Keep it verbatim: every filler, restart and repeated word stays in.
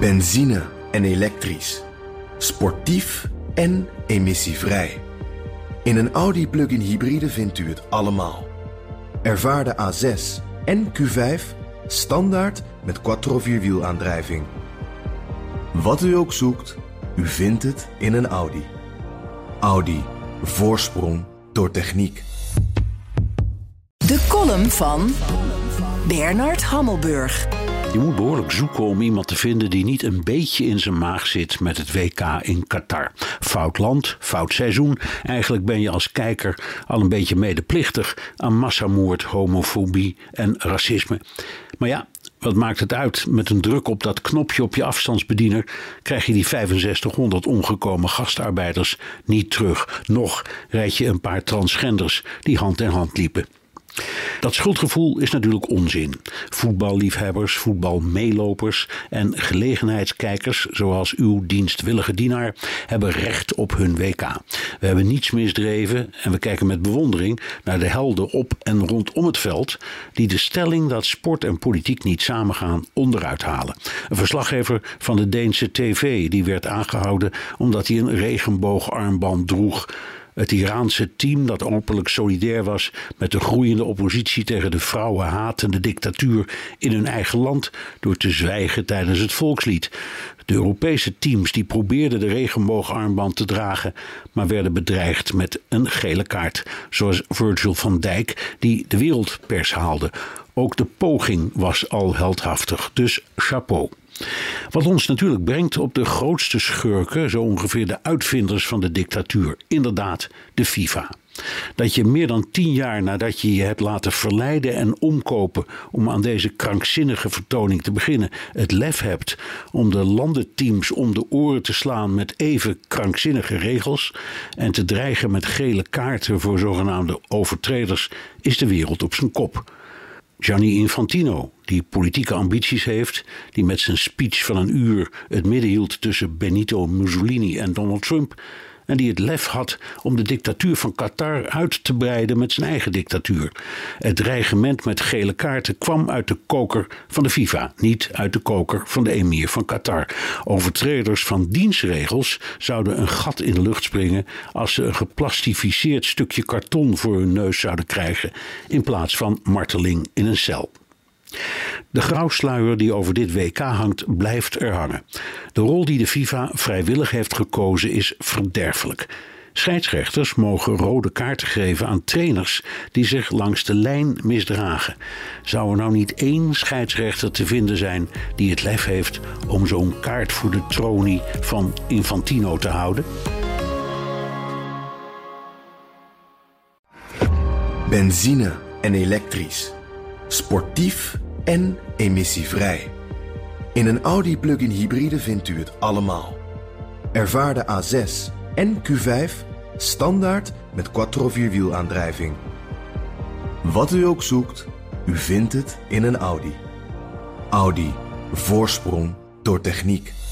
Benzine en elektrisch. Sportief en emissievrij. In een Audi plug-in hybride vindt u het allemaal. Ervaar de A zes en Q vijf standaard met quattro vierwielaandrijving. Wat u ook zoekt, u vindt het in een Audi. Audi. Voorsprong door techniek. De column van Bernard Hammelburg. Je moet behoorlijk zoeken om iemand te vinden die niet een beetje in zijn maag zit met het W K in Qatar. Fout land, fout seizoen. Eigenlijk ben je als kijker al een beetje medeplichtig aan massamoord, homofobie en racisme. Maar ja, wat maakt het uit? Met een druk op dat knopje op je afstandsbediener krijg je die vijfenzestighonderd omgekomen gastarbeiders niet terug. Nog rijd je een paar transgenders die hand in hand liepen. Dat schuldgevoel is natuurlijk onzin. Voetballiefhebbers, voetbalmeelopers en gelegenheidskijkers, zoals uw dienstwillige dienaar, hebben recht op hun W K. We hebben niets misdreven en we kijken met bewondering naar de helden op en rondom het veld die de stelling dat sport en politiek niet samengaan onderuit halen. Een verslaggever van de Deense tv die werd aangehouden omdat hij een regenboogarmband droeg. Het Iraanse team dat openlijk solidair was met de groeiende oppositie tegen de vrouwenhatende dictatuur in hun eigen land door te zwijgen tijdens het volkslied. De Europese teams die probeerden de regenboogarmband te dragen, maar werden bedreigd met een gele kaart, zoals Virgil van Dijk die de wereldpers haalde. Ook de poging was al heldhaftig, dus chapeau. Wat ons natuurlijk brengt op de grootste schurken, zo ongeveer de uitvinders van de dictatuur, inderdaad de FIFA. Dat je meer dan tien jaar nadat je je hebt laten verleiden en omkopen om aan deze krankzinnige vertoning te beginnen, het lef hebt om de landenteams om de oren te slaan met even krankzinnige regels en te dreigen met gele kaarten voor zogenaamde overtreders, is de wereld op zijn kop. Gianni Infantino, die politieke ambities heeft, die met zijn speech van een uur het midden hield tussen Benito Mussolini en Donald Trump, en die het lef had om de dictatuur van Qatar uit te breiden met zijn eigen dictatuur. Het dreigement met gele kaarten kwam uit de koker van de FIFA, niet uit de koker van de emir van Qatar. Overtreders van dienstregels zouden een gat in de lucht springen als ze een geplastificeerd stukje karton voor hun neus zouden krijgen in plaats van marteling in een cel. De grauwsluier die over dit W K hangt, blijft er hangen. De rol die de FIFA vrijwillig heeft gekozen is verderfelijk. Scheidsrechters mogen rode kaarten geven aan trainers die zich langs de lijn misdragen. Zou er nou niet één scheidsrechter te vinden zijn die het lef heeft om zo'n kaart voor de tronie van Infantino te houden? Benzine en elektrisch. Sportief en emissievrij. In een Audi plug-in hybride vindt u het allemaal. Ervaar de A zes en Q vijf standaard met quattro vierwielaandrijving. Wat u ook zoekt, u vindt het in een Audi. Audi. Voorsprong door techniek.